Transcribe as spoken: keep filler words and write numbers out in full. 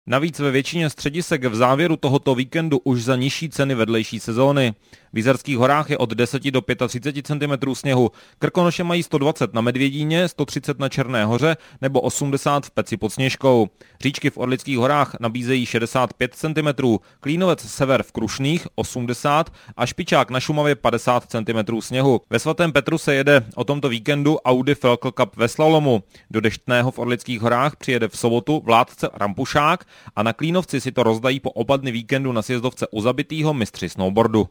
Navíc ve většině středisek v závěru tohoto víkendu už za nižší ceny vedlejší sezóny. V Jizerských horách je od deseti do třiceti pěti centimetrů sněhu, Krkonoše mají sto dvacet na Medvědíně, sto třicet na Černé hoře nebo osmdesát v Peci pod Sněžkou. Říčky v Orlických horách nabízejí šedesát pět centimetrů, Klínovec sever v Krušných osmdesát a Špičák na Šumavě padesát centimetrů sněhu. Ve Svatém Petru se jede o tomto víkendu Audi Felkel Cup ve slalomu. Do Deštného v Orlických horách přijede v sobotu vládce Rampušák a na Klínovci si to rozdají po oba dny víkendu na sjezdovce u Zabitýho mistři snowboardu.